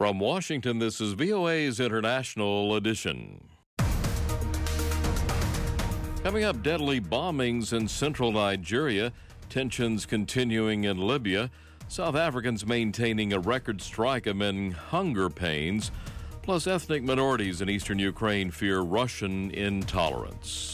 From Washington, this is VOA's International Edition. Coming up, deadly bombings in central Nigeria, tensions continuing in Libya, South Africans maintaining a record strike amid hunger pains, plus ethnic minorities in eastern Ukraine fear Russian intolerance.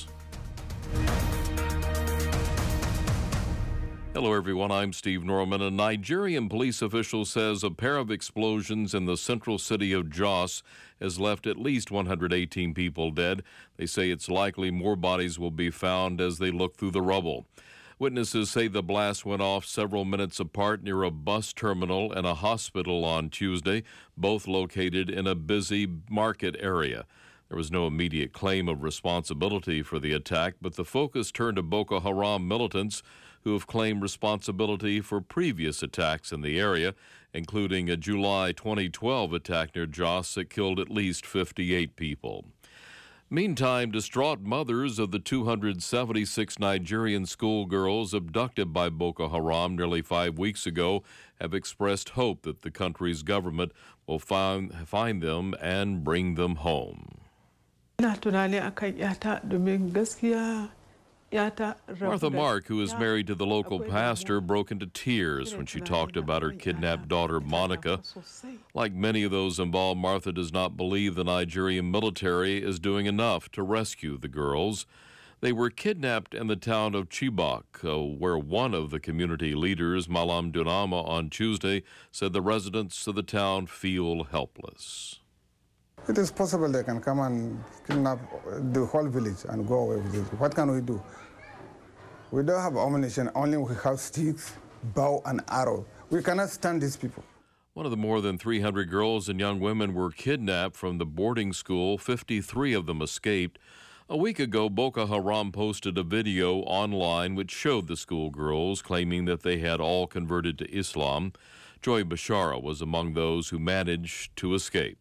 Hello, everyone. I'm Steve Norman. A Nigerian police official says a pair of explosions in the central city of Jos has left at least 118 people dead. They say it's likely more bodies will be found as they look through the rubble. Witnesses say the blast went off several minutes apart near a bus terminal and a hospital on Tuesday, both located in a busy market area. There was no immediate claim of responsibility for the attack, but the focus turned to Boko Haram militants who have claimed responsibility for previous attacks in the area, including a July 2012 attack near Jos that killed at least 58 people. Meantime, distraught mothers of the 276 Nigerian schoolgirls abducted by Boko Haram nearly 5 weeks ago have expressed hope that the country's government will find them and bring them home. Martha Mark, who is married to the local pastor, broke into tears when she talked about her kidnapped daughter, Monica. Like many of those involved, Martha does not believe the Nigerian military is doing enough to rescue the girls. They were kidnapped in the town of Chibok, where one of the community leaders, Malam Dunama, on Tuesday said the residents of the town feel helpless. It is possible they can come and kidnap the whole village and go away with it. What can we do? We don't have ammunition, only we have sticks, bow, and arrow. We cannot stand these people. One of the more than 300 girls and young women were kidnapped from the boarding school. 53 of them escaped. A week ago, Boko Haram posted a video online which showed the schoolgirls, claiming that they had all converted to Islam. Joy Bashara was among those who managed to escape.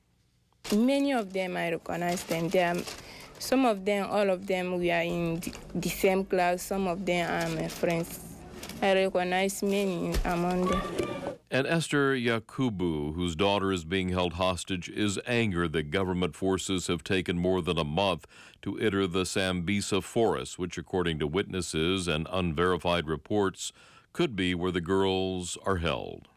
Many of them, I recognize them. Some of them, all of them, we are in the same class. Some of them are my friends. I recognize many among them. And Esther Yakubu, whose daughter is being held hostage, is angered that government forces have taken more than a month to enter the Sambisa forest, which, according to witnesses and unverified reports, could be where the girls are held.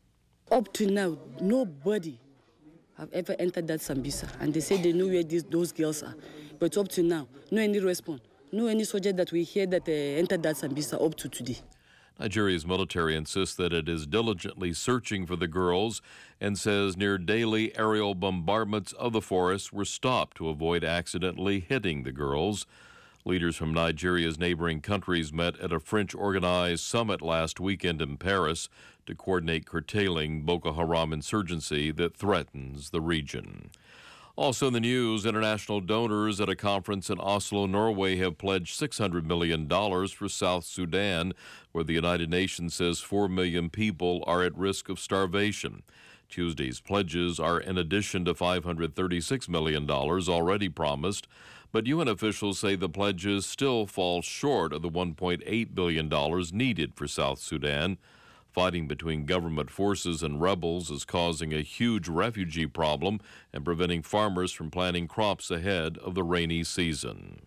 Up to now, nobody have ever entered that Sambisa, and they say they know where those girls are. But up to now, no any response, no any soldier that we hear that entered that Sambisa up to today. Nigeria's military insists that it is diligently searching for the girls and says near daily aerial bombardments of the forest were stopped to avoid accidentally hitting the girls. Leaders from Nigeria's neighboring countries met at a French-organized summit last weekend in Paris to coordinate curtailing Boko Haram insurgency that threatens the region. Also in the news, international donors at a conference in Oslo, Norway, have pledged $600 million for South Sudan, where the United Nations says 4 million people are at risk of starvation. Tuesday's pledges are in addition to $536 million already promised, but UN officials say the pledges still fall short of the $1.8 billion needed for South Sudan. Fighting between government forces and rebels is causing a huge refugee problem and preventing farmers from planting crops ahead of the rainy season.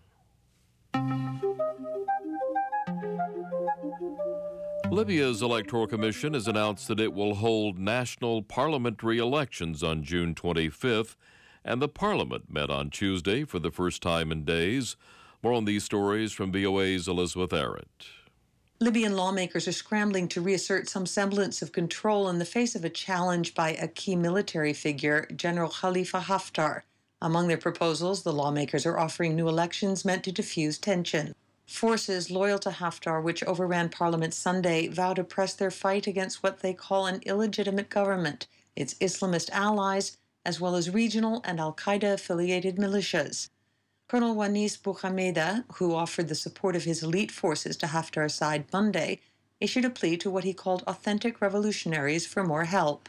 Libya's Electoral Commission has announced that it will hold national parliamentary elections on June 25th, and the parliament met on Tuesday for the first time in days. More on these stories from VOA's Elizabeth Arrett. Libyan lawmakers are scrambling to reassert some semblance of control in the face of a challenge by a key military figure, General Khalifa Haftar. Among their proposals, the lawmakers are offering new elections meant to diffuse tension. Forces loyal to Haftar, which overran Parliament Sunday, vow to press their fight against what they call an illegitimate government, its Islamist allies, as well as regional and al-Qaeda-affiliated militias. Colonel Wanis Bouhameda, who offered the support of his elite forces to Haftar's side Monday, issued a plea to what he called authentic revolutionaries for more help.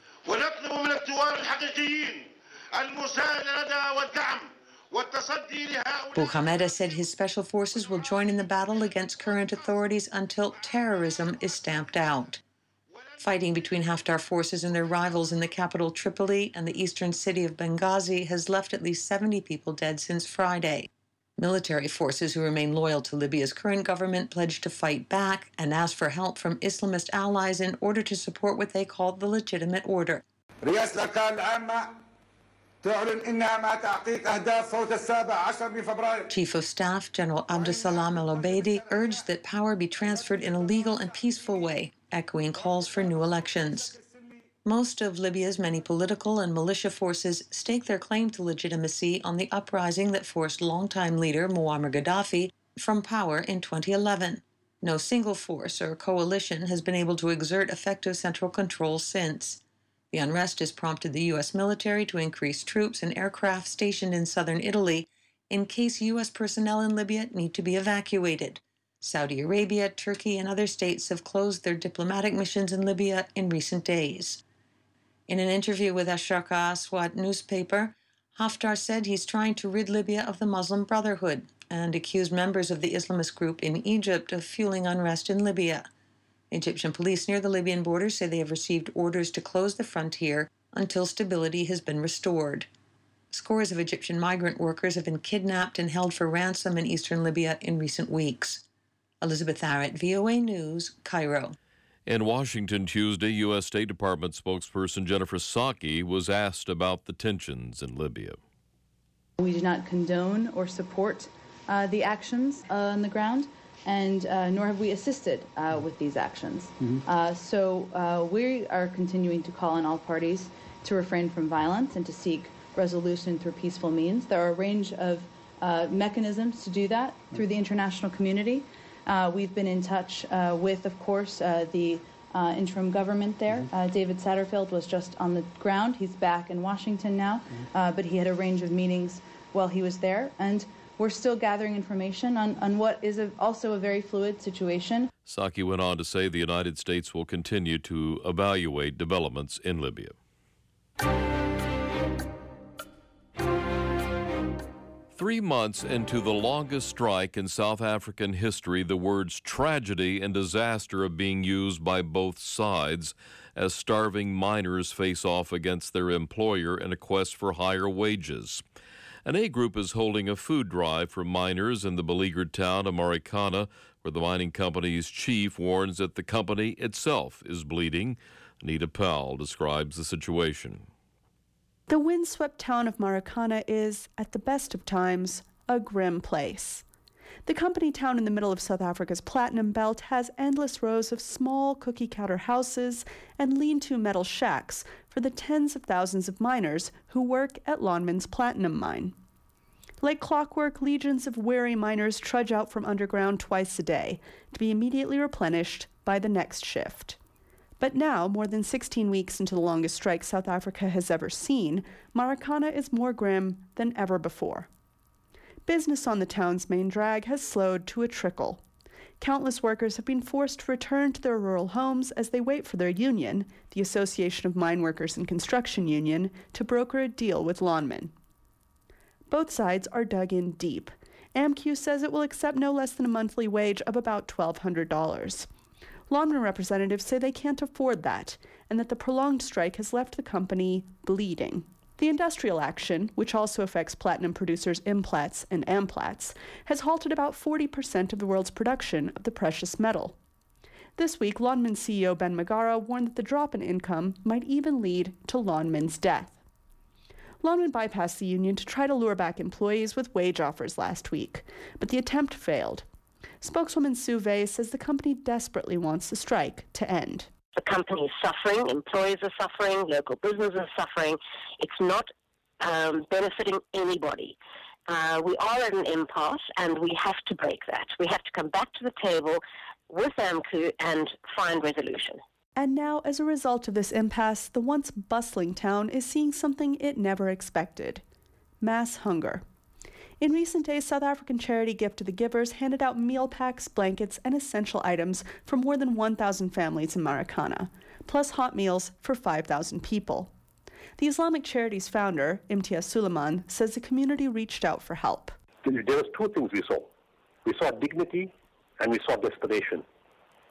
Bouhameda said his special forces will join in the battle against current authorities until terrorism is stamped out. Fighting between Haftar forces and their rivals in the capital Tripoli and the eastern city of Benghazi has left at least 70 people dead since Friday. Military forces who remain loyal to Libya's current government pledged to fight back and ask for help from Islamist allies in order to support what they call the legitimate order. Chief of Staff General Abdeslam al-Obeidi urged that power be transferred in a legal and peaceful way, echoing calls for new elections. Most of Libya's many political and militia forces stake their claim to legitimacy on the uprising that forced longtime leader Muammar Gaddafi from power in 2011. No single force or coalition has been able to exert effective central control since. The unrest has prompted the U.S. military to increase troops and aircraft stationed in southern Italy in case U.S. personnel in Libya need to be evacuated. Saudi Arabia, Turkey, and other states have closed their diplomatic missions in Libya in recent days. In an interview with Asharqa Aswad newspaper, Haftar said he's trying to rid Libya of the Muslim Brotherhood and accused members of the Islamist group in Egypt of fueling unrest in Libya. Egyptian police near the Libyan border say they have received orders to close the frontier until stability has been restored. Scores of Egyptian migrant workers have been kidnapped and held for ransom in eastern Libya in recent weeks. Elizabeth Arrett, VOA News, Cairo. In Washington Tuesday, U.S. State Department spokesperson Jennifer Psaki was asked about the tensions in Libya. We do not condone or support the actions on the ground, and nor have we assisted with these actions. So we are continuing to call on all parties to refrain from violence and to seek resolution through peaceful means. There are a range of mechanisms to do that through the international community. We've been in touch with, of course, the interim government there. David Satterfield was just on the ground. He's back in Washington now, but he had a range of meetings while he was there. And we're still gathering information on what is also a very fluid situation. Psaki went on to say the United States will continue to evaluate developments in Libya. 3 months into the longest strike in South African history, the words tragedy and disaster are being used by both sides as starving miners face off against their employer in a quest for higher wages. An A group is holding a food drive for miners in the beleaguered town of Marikana, where the mining company's chief warns that the company itself is bleeding. Anita Powell describes the situation. The windswept town of Marikana is, at the best of times, a grim place. The company town in the middle of South Africa's Platinum Belt has endless rows of small cookie-cutter houses and lean-to metal shacks for the tens of thousands of miners who work at Lonmin's platinum mine. Like clockwork, legions of weary miners trudge out from underground twice a day to be immediately replenished by the next shift. But now, more than 16 weeks into the longest strike South Africa has ever seen, Marikana is more grim than ever before. Business on the town's main drag has slowed to a trickle. Countless workers have been forced to return to their rural homes as they wait for their union, the Association of Mine Workers and Construction Union, to broker a deal with Lonmin. Both sides are dug in deep. AMCU says it will accept no less than a monthly wage of about $1,200. Lonmin representatives say they can't afford that, and that the prolonged strike has left the company bleeding. The industrial action, which also affects platinum producers Implats and Amplats, has halted about 40% of the world's production of the precious metal. This week, Lonmin CEO Ben Magara warned that the drop in income might even lead to Lonmin's death. Lonmin bypassed the union to try to lure back employees with wage offers last week, but the attempt failed. Spokeswoman Sue Vey says the company desperately wants the strike to end. The company is suffering, employees are suffering, local businesses are suffering. It's not benefiting anybody. We are at an impasse, and we have to break that. We have to come back to the table with AMCU and find resolution. And now, as a result of this impasse, the once bustling town is seeing something it never expected: mass hunger. In recent days, South African charity Gift to the Givers handed out meal packs, blankets, and essential items for more than 1,000 families in Marikana, plus hot meals for 5,000 people. The Islamic Charities founder, Imtiaz Suleiman, says the community reached out for help. There was two things we saw. We saw dignity and we saw desperation.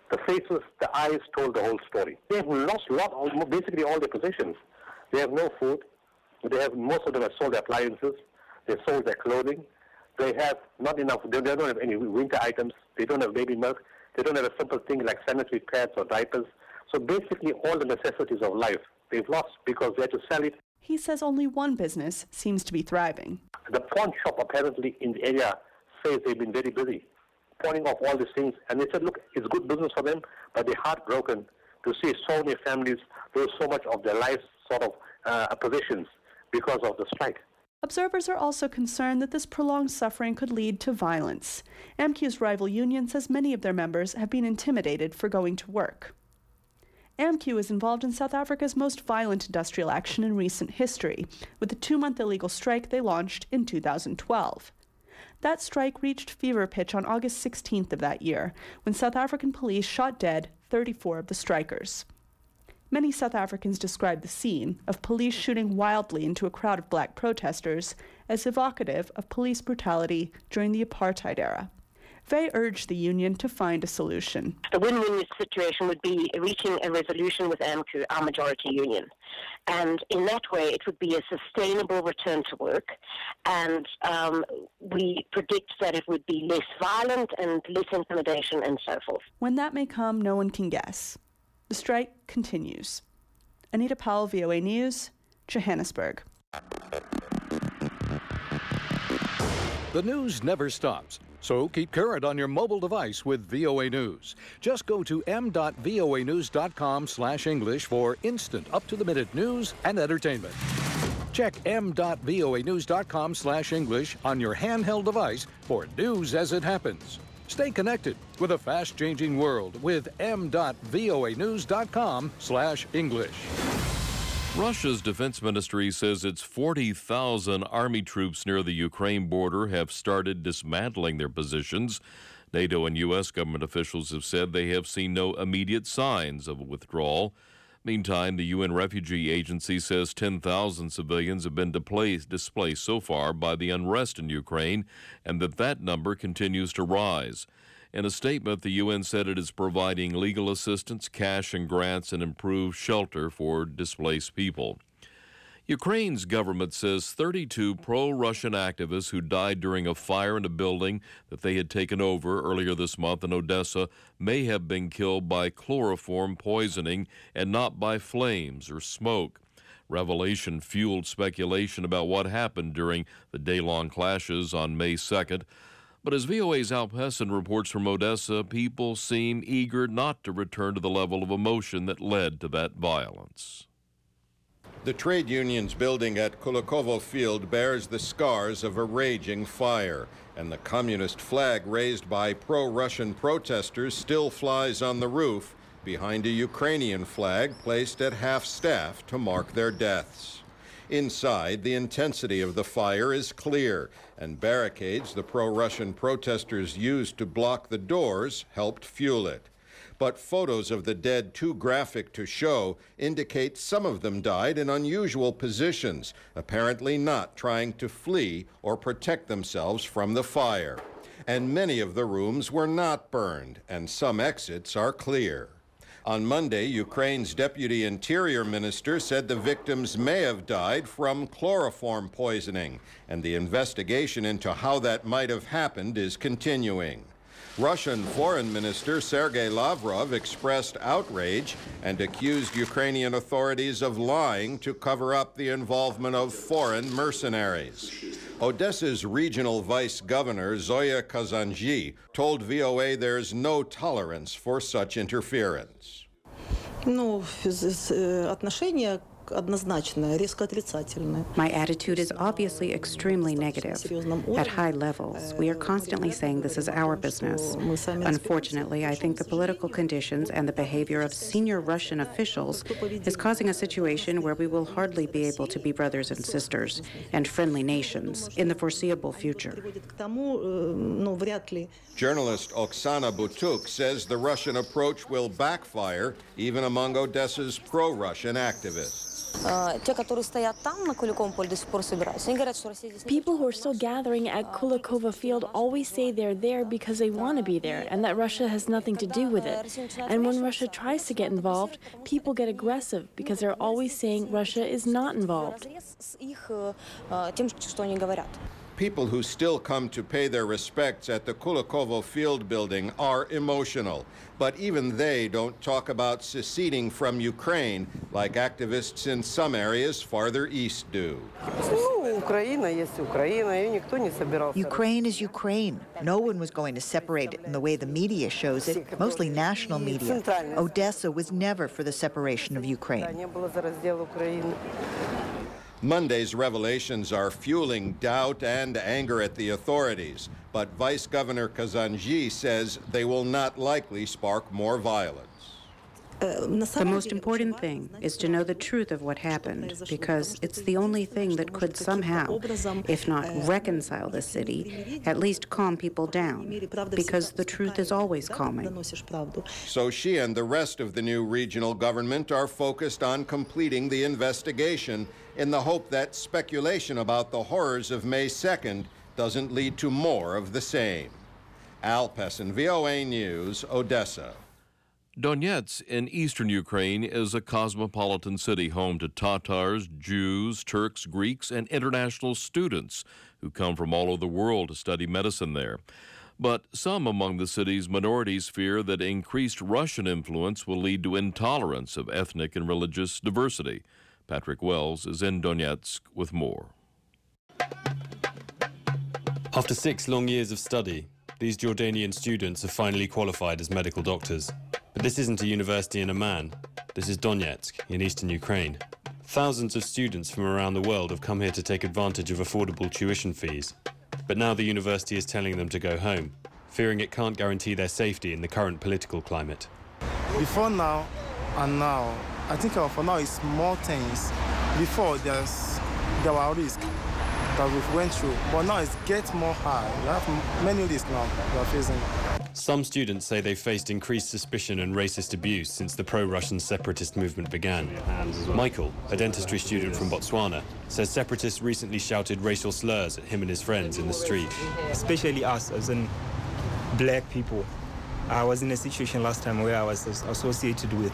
The faces, the eyes told the whole story. They have lost basically all their possessions. They have no food. Most of them have sold their appliances. They sold their clothing. They have not enough. They don't have any winter items. They don't have baby milk. They don't have a simple thing like sanitary pads or diapers. So basically all the necessities of life they've lost because they had to sell it. He says only one business seems to be thriving. The pawn shop apparently in the area says they've been very busy pawning off all these things. And they said, look, it's good business for them, but they're heartbroken to see so many families lose so much of their lives sort of possessions because of the strike. Observers are also concerned that this prolonged suffering could lead to violence. AMCU's rival union says many of their members have been intimidated for going to work. AMCU is involved in South Africa's most violent industrial action in recent history, with the 2-month illegal strike they launched in 2012. That strike reached fever pitch on August 16th of that year, when South African police shot dead 34 of the strikers. Many South Africans describe the scene of police shooting wildly into a crowd of black protesters as evocative of police brutality during the apartheid era. They urged the union to find a solution. The win-win situation would be reaching a resolution with AMCU, our majority union. And in that way, it would be a sustainable return to work. And we predict that it would be less violent and less intimidation and so forth. When that may come, no one can guess. The strike continues. Anita Powell, VOA News, Johannesburg. The news never stops, so keep current on your mobile device with VOA News. Just go to m.voanews.com/English for instant, up-to-the-minute news and entertainment. Check m.voanews.com/English on your handheld device for news as it happens. Stay connected with a fast-changing world with m.voanews.com/English. Russia's defense ministry says its 40,000 army troops near the Ukraine border have started dismantling their positions. NATO and U.S. government officials have said they have seen no immediate signs of a withdrawal. Meantime, the UN Refugee Agency says 10,000 civilians have been displaced so far by the unrest in Ukraine, and that number continues to rise. In a statement, the UN said it is providing legal assistance, cash and grants, and improved shelter for displaced people. Ukraine's government says 32 pro-Russian activists who died during a fire in a building that they had taken over earlier this month in Odessa may have been killed by chloroform poisoning and not by flames or smoke. Revelation fueled speculation about what happened during the day-long clashes on May 2nd. But as VOA's Al Pessin reports from Odessa, people seem eager not to return to the level of emotion that led to that violence. The trade union's building at Kulikovo Field bears the scars of a raging fire, and the communist flag raised by pro-Russian protesters still flies on the roof behind a Ukrainian flag placed at half-staff to mark their deaths. Inside, the intensity of the fire is clear, and barricades the pro-Russian protesters used to block the doors helped fuel it. But photos of the dead, too graphic to show, indicate some of them died in unusual positions, apparently not trying to flee or protect themselves from the fire. And many of the rooms were not burned, and some exits are clear. On Monday, Ukraine's Deputy Interior Minister said the victims may have died from chloroform poisoning, and the investigation into how that might have happened is continuing. Russian Foreign Minister Sergei Lavrov expressed outrage and accused Ukrainian authorities of lying to cover up the involvement of foreign mercenaries. Odessa's regional vice governor, Zoya Kazanji, told VOA there's no tolerance for such interference. My attitude is obviously extremely negative. At high levels, we are constantly saying this is our business. Unfortunately, I think the political conditions and the behavior of senior Russian officials is causing a situation where we will hardly be able to be brothers and sisters and friendly nations in the foreseeable future. Journalist Oksana Butuk says the Russian approach will backfire even among Odessa's pro-Russian activists. People who are still gathering at Kulikovo Field always say they're there because they want to be there and that Russia has nothing to do with it. And when Russia tries to get involved, people get aggressive because they're always saying Russia is not involved. People who still come to pay their respects at the Kulikovo Field building are emotional. But even they don't talk about seceding from Ukraine like activists in some areas farther east do. Ukraine is Ukraine. No one was going to separate it in the way the media shows it, mostly national media. Odessa was never for the separation of Ukraine. Monday's revelations are fueling doubt and anger at the authorities, but Vice Governor Kazanji says they will not likely spark more violence. The most important thing is to know the truth of what happened, because it's the only thing that could somehow, if not reconcile the city, at least calm people down, because the truth is always calming. So she and the rest of the new regional government are focused on completing the investigation in the hope that speculation about the horrors of May 2nd doesn't lead to more of the same. Al Pessin, VOA News, Odessa. Donetsk in eastern Ukraine is a cosmopolitan city home to Tatars, Jews, Turks, Greeks, and international students who come from all over the world to study medicine there. But some among the city's minorities fear that increased Russian influence will lead to intolerance of ethnic and religious diversity. Patrick Wells is in Donetsk with more. After 6 long years of study, these Jordanian students have finally qualified as medical doctors. But this isn't a university in Amman. This is Donetsk in eastern Ukraine. Thousands of students from around the world have come here to take advantage of affordable tuition fees. But now the university is telling them to go home, fearing it can't guarantee their safety in the current political climate. Before now and now, I think for now it's more tense. Before there were risks that we went through, but now it gets more high. We have many risks now we are facing. Some students say they've faced increased suspicion and racist abuse since the pro-Russian separatist movement began. Michael, a dentistry student from Botswana, says separatists recently shouted racial slurs at him and his friends in the street. Especially us as in black people. I was in a situation last time where I was associated with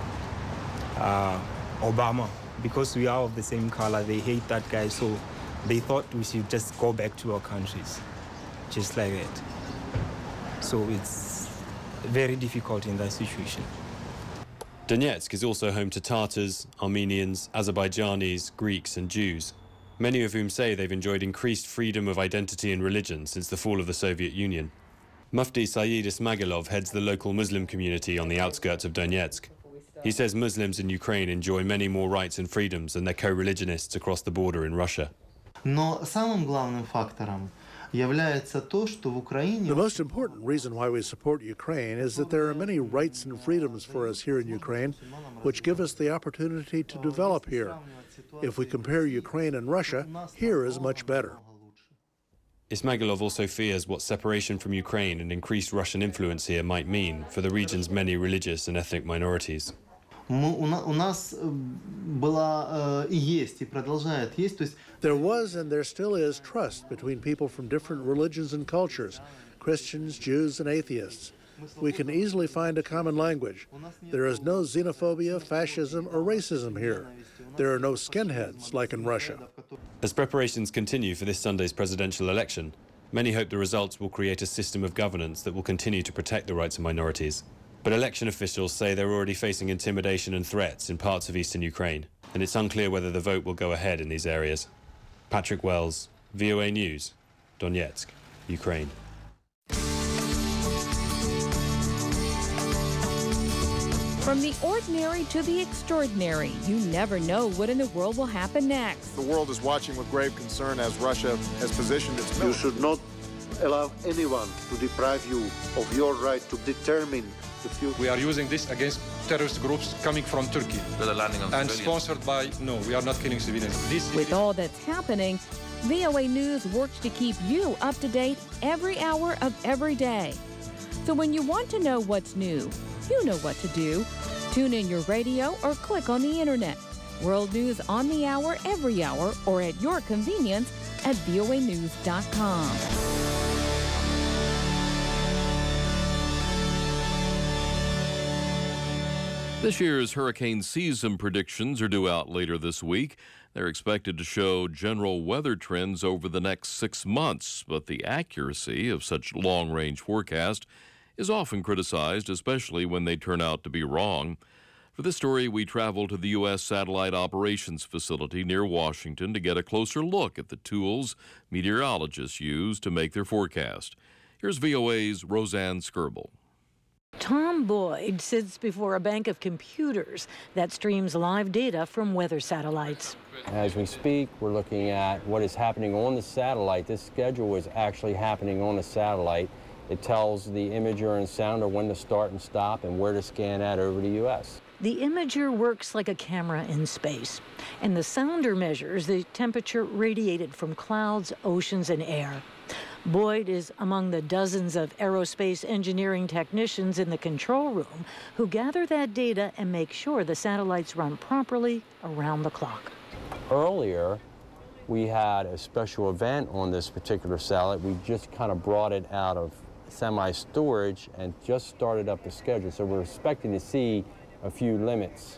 Obama. Because we are of the same color, they hate that guy, so they thought we should just go back to our countries, just like that. So it's very difficult in that situation. Donetsk is also home to Tatars, Armenians, Azerbaijanis, Greeks and Jews, many of whom say they've enjoyed increased freedom of identity and religion since the fall of the Soviet Union. Mufti Saeed Ismagilov heads the local Muslim community on the outskirts of Donetsk. He says Muslims in Ukraine enjoy many more rights and freedoms than their co-religionists across the border in Russia. Но самым главным фактором является то, что в Украине... The most important reason why we support Ukraine is that there are many rights and freedoms for us here in Ukraine, which give us the opportunity to develop here. If we compare Ukraine and Russia, here is much better. Ismagilov also fears what separation from Ukraine and increased Russian influence here might mean for the region's many religious and ethnic minorities. У нас была и есть, и продолжает есть. То есть There was and there still is trust between people from different religions and cultures, Christians, Jews, and atheists. We can easily find a common language. There is no xenophobia, fascism, or racism here. There are no skinheads like in Russia. As preparations continue for this Sunday's presidential election, many hope the results will create a system of governance that will continue to protect the rights of minorities. But election officials say they're already facing intimidation and threats in parts of eastern Ukraine, and it's unclear whether the vote will go ahead in these areas. Patrick Wells, VOA News, Donetsk, Ukraine. From the ordinary to the extraordinary, you never know what in the world will happen next. The world is watching with grave concern as Russia has positioned its military. You should not allow anyone to deprive you of your right to determine the future. We are using this against terrorist groups coming from Turkey. And sponsored by, no, we are not killing civilians. With all that's happening, VOA News works to keep you up to date every hour of every day. So when you want to know what's new, you know what to do. Tune in your radio or click on the internet. World news on the hour, every hour, or at your convenience at voanews.com. This year's hurricane season predictions are due out later this week. They're expected to show general weather trends over the next 6 months, but the accuracy of such long-range forecast is often criticized, especially when they turn out to be wrong. For this story, we travel to the U.S. Satellite Operations Facility near Washington to get a closer look at the tools meteorologists use to make their forecast. Here's VOA's Roseanne Skirble. Tom Boyd sits before a bank of computers that streams live data from weather satellites. As we speak, we're looking at what is happening on the satellite. This schedule is actually happening on the satellite. It tells the imager and sounder when to start and stop and where to scan at over the U.S. The imager works like a camera in space, and the sounder measures the temperature radiated from clouds, oceans, and air. Boyd is among the dozens of aerospace engineering technicians in the control room who gather that data and make sure the satellites run properly around the clock. Earlier, we had a special event on this particular satellite. We just kind of brought it out of semi-storage and just started up the schedule. So we're expecting to see a few limits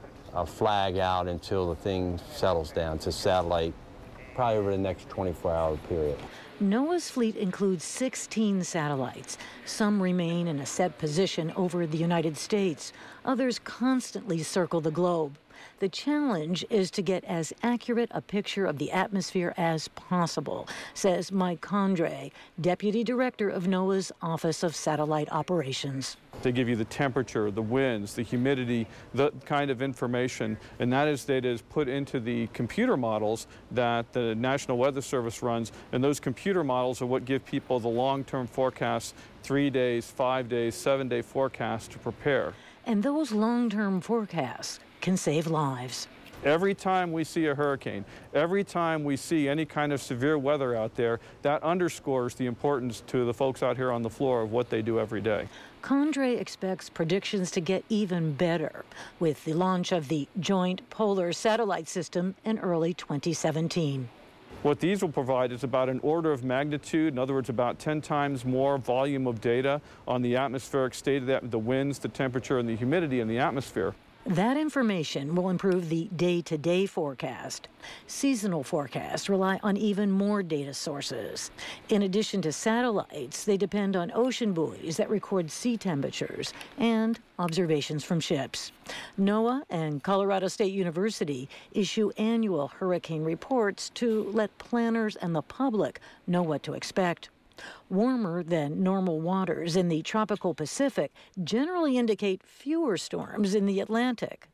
flag out until the thing settles down to satellite, probably over the next 24-hour period. NOAA's fleet includes 16 satellites. Some remain in a set position over the United States. Others constantly circle the globe. The challenge is to get as accurate a picture of the atmosphere as possible, says Mike Condrey, Deputy Director of NOAA's Office of Satellite Operations. They give you the temperature, the winds, the humidity, the kind of information, and that data is put into the computer models that the National Weather Service runs, and those computer models are what give people the long-term forecasts, 3 days, 5 days, 7-day forecasts to prepare. And those long-term forecasts can save lives. Every time we see a hurricane, every time we see any kind of severe weather out there, that underscores the importance to the folks out here on the floor of what they do every day. Condrey expects predictions to get even better with the launch of the Joint Polar Satellite System in early 2017. What these will provide is about an order of magnitude, in other words, about 10 times more volume of data on the atmospheric state of the winds, the temperature, and the humidity in the atmosphere. That information will improve the day-to-day forecast. Seasonal forecasts rely on even more data sources. In addition to satellites, they depend on ocean buoys that record sea temperatures and observations from ships. NOAA and Colorado State University issue annual hurricane reports to let planners and the public know what to expect. Warmer than normal waters in the tropical Pacific generally indicate fewer storms in the Atlantic.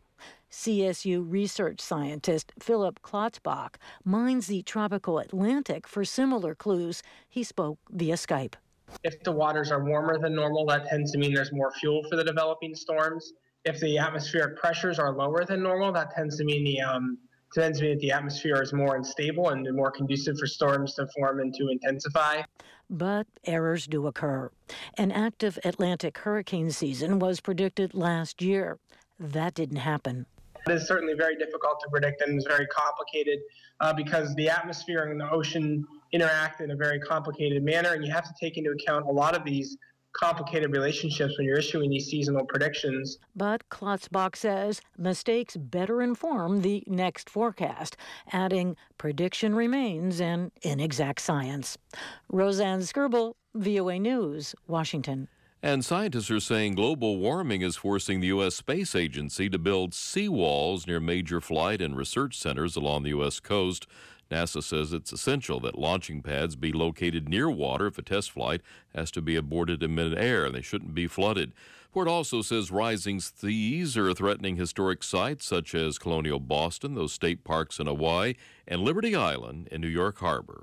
CSU research scientist Philip Klotzbach mines the tropical Atlantic for similar clues. He spoke via Skype. If the waters are warmer than normal, that tends to mean there's more fuel for the developing storms. If the atmospheric pressures are lower than normal, that tends to mean that the atmosphere is more unstable and more conducive for storms to form and to intensify. But errors do occur. An active Atlantic hurricane season was predicted last year. That didn't happen. It is certainly very difficult to predict, and it's very complicated because the atmosphere and the ocean interact in a very complicated manner, and you have to take into account a lot of these complicated relationships when you're issuing these seasonal predictions. But Klotzbach says mistakes better inform the next forecast, adding prediction remains an inexact science. Roseanne Skirble, VOA News, Washington. And scientists are saying global warming is forcing the U.S. Space Agency to build seawalls near major flight and research centers along the U.S. coast. NASA says it's essential that launching pads be located near water if a test flight has to be aborted in midair, and they shouldn't be flooded. The report also says rising seas are threatening historic sites such as Colonial Boston, those state parks in Hawaii, and Liberty Island in New York Harbor.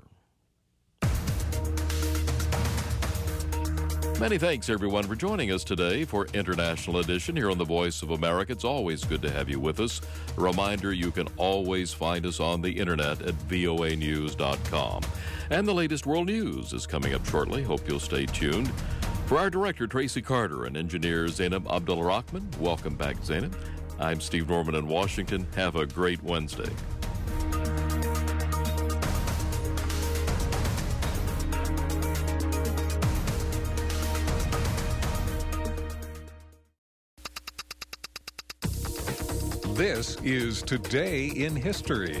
Many thanks, everyone, for joining us today for International Edition here on The Voice of America. It's always good to have you with us. A reminder, you can always find us on the internet at voanews.com. And the latest world news is coming up shortly. Hope you'll stay tuned. For our director, Tracy Carter, and engineer Zainab Abdulrahman, welcome back, Zainab. I'm Steve Norman in Washington. Have a great Wednesday. This is Today in History.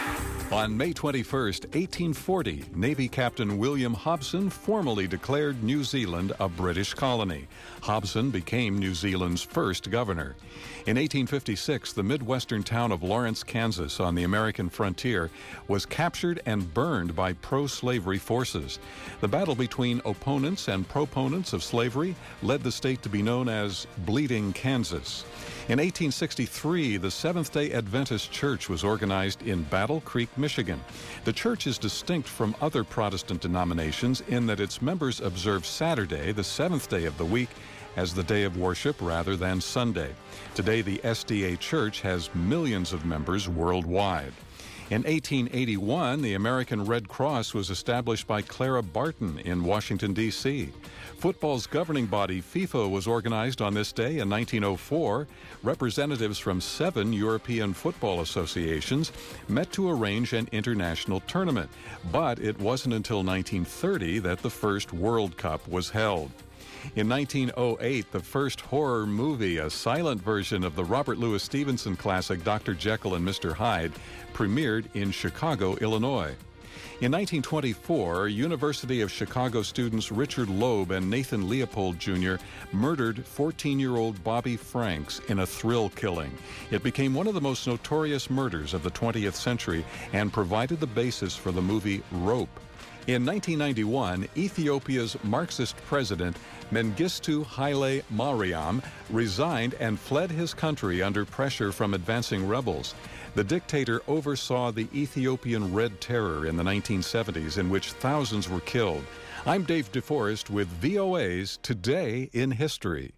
On May 21st, 1840, Navy Captain William Hobson formally declared New Zealand a British colony. Hobson became New Zealand's first governor. In 1856, the Midwestern town of Lawrence, Kansas, on the American frontier, was captured and burned by pro-slavery forces. The battle between opponents and proponents of slavery led the state to be known as Bleeding Kansas. In 1863, the Seventh-day Adventist Church was organized in Battle Creek, Michigan. The church is distinct from other Protestant denominations in that its members observe Saturday, the seventh day of the week, as the day of worship rather than Sunday. Today, the SDA Church has millions of members worldwide. In 1881, the American Red Cross was established by Clara Barton in Washington, D.C. Football's governing body, FIFA, was organized on this day in 1904. Representatives from 7 European football associations met to arrange an international tournament. But it wasn't until 1930 that the first World Cup was held. In 1908, the first horror movie, a silent version of the Robert Louis Stevenson classic Dr. Jekyll and Mr. Hyde, premiered in Chicago, Illinois. In 1924, University of Chicago students Richard Loeb and Nathan Leopold Jr. murdered 14-year-old Bobby Franks in a thrill killing. It became one of the most notorious murders of the 20th century and provided the basis for the movie Rope. In 1991, Ethiopia's Marxist president, Mengistu Haile Mariam, resigned and fled his country under pressure from advancing rebels. The dictator oversaw the Ethiopian Red Terror in the 1970s, in which thousands were killed. I'm Dave DeForest with VOA's Today in History.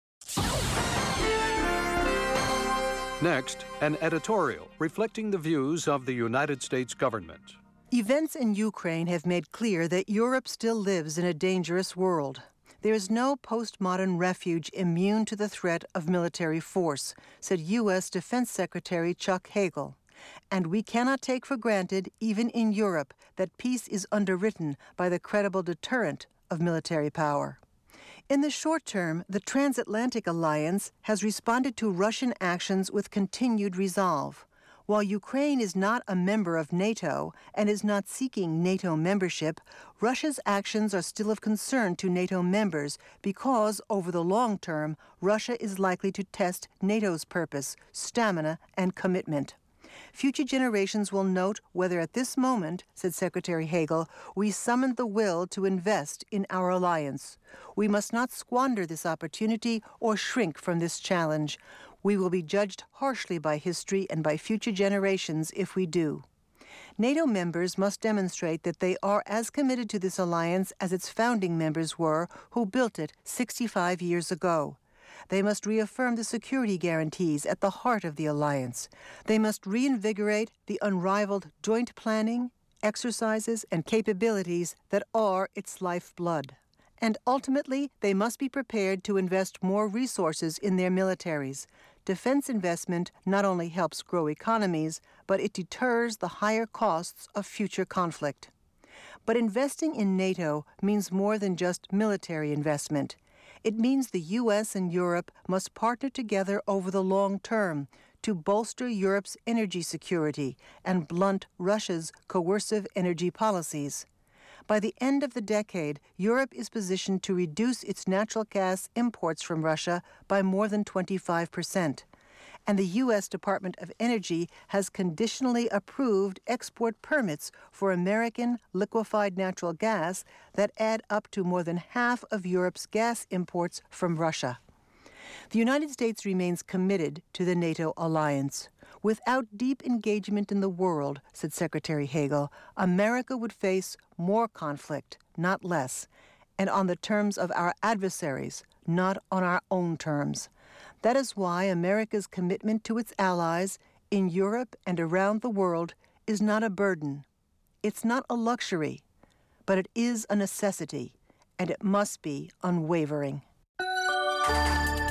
Next, an editorial reflecting the views of the United States government. Events in Ukraine have made clear that Europe still lives in a dangerous world. There is no postmodern refuge immune to the threat of military force, said U.S. Defense Secretary Chuck Hagel. And we cannot take for granted, even in Europe, that peace is underwritten by the credible deterrent of military power. In the short term, the transatlantic alliance has responded to Russian actions with continued resolve. While Ukraine is not a member of NATO and is not seeking NATO membership, Russia's actions are still of concern to NATO members because, over the long term, Russia is likely to test NATO's purpose, stamina, and commitment. Future generations will note whether at this moment, said Secretary Hagel, we summoned the will to invest in our alliance. We must not squander this opportunity or shrink from this challenge. We will be judged harshly by history and by future generations if we do. NATO members must demonstrate that they are as committed to this alliance as its founding members were, who built it 65 years ago. They must reaffirm the security guarantees at the heart of the alliance. They must reinvigorate the unrivaled joint planning, exercises, and capabilities that are its lifeblood. And ultimately, they must be prepared to invest more resources in their militaries. Defense investment not only helps grow economies, but it deters the higher costs of future conflict. But investing in NATO means more than just military investment. It means the U.S. and Europe must partner together over the long term to bolster Europe's energy security and blunt Russia's coercive energy policies. By the end of the decade, Europe is positioned to reduce its natural gas imports from Russia by more than 25%. And the U.S. Department of Energy has conditionally approved export permits for American liquefied natural gas that add up to more than half of Europe's gas imports from Russia. The United States remains committed to the NATO alliance. Without deep engagement in the world, said Secretary Hagel, America would face more conflict, not less, and on the terms of our adversaries, not on our own terms. That is why America's commitment to its allies in Europe and around the world is not a burden. It's not a luxury, but it is a necessity, and it must be unwavering.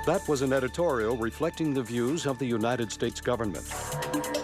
That was an editorial reflecting the views of the United States government.